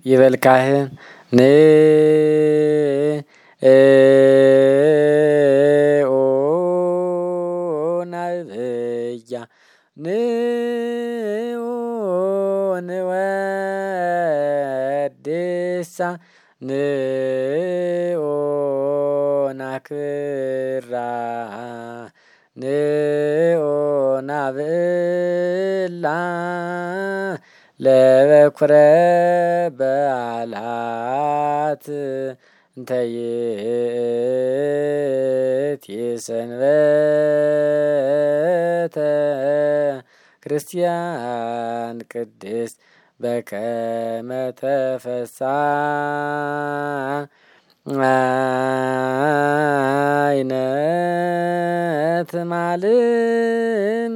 ይበል ካህን ን ኦ ናብያ ንኦ ንወድሳ ንኦ ናክብራ ንኦ ናብላ ለበኩረ በዓላት እንተይእቲ ሰንበተ ክርስቲያን ቅድስት በከመ ተፈሳይነት ማልም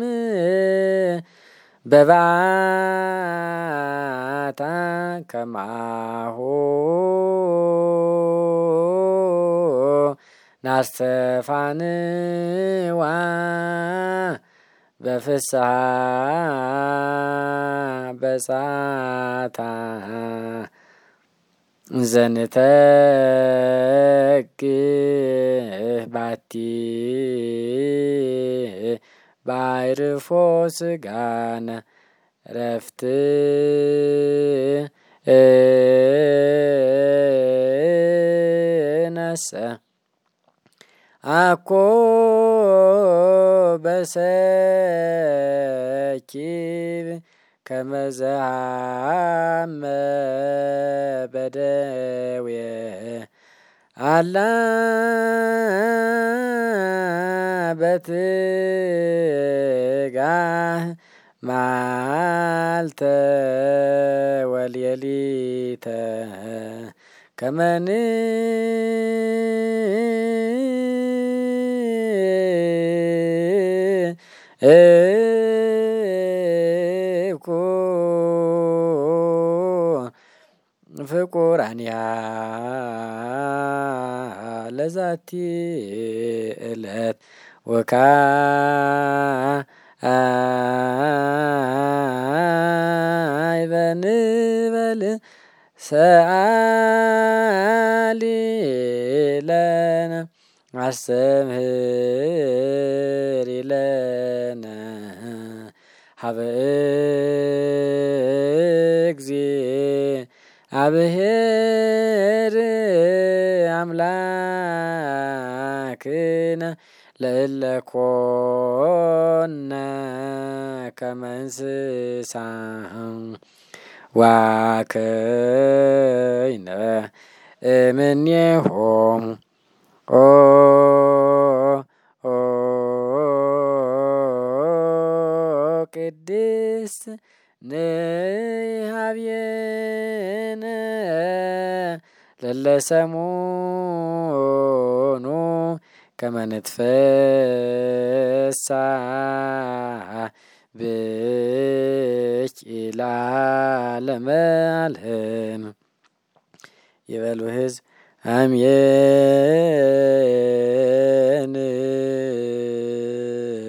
በባታ ከማሁ ናስተፋንዋ በፍስሐ በጻታ ዘንተግህ ባቲ ባይርፎ ስጋነ ረፍት ነሰ አኮ በሰኪብ ከመዛመ በደዌ አላ በትጋህ ማልተ ወልየሊተ ከመን እኩ ፍቁራንያ ለዛቲ ዕለት ወካይበንበል ሰአሊ ለነ አስተምህሪ ለነ ሀበ እግዚአብሔር አምላክነ ለእለ ኮነ ከመ እንስሳ ዋከይነ እምኔሆሙ ቅድስት ንሃብየነ ለለሰሙኑ ከመ ንትፈሳህ ብኪ ለዓለመ ዓለም። ይበሉ ሕዝብ አሜን።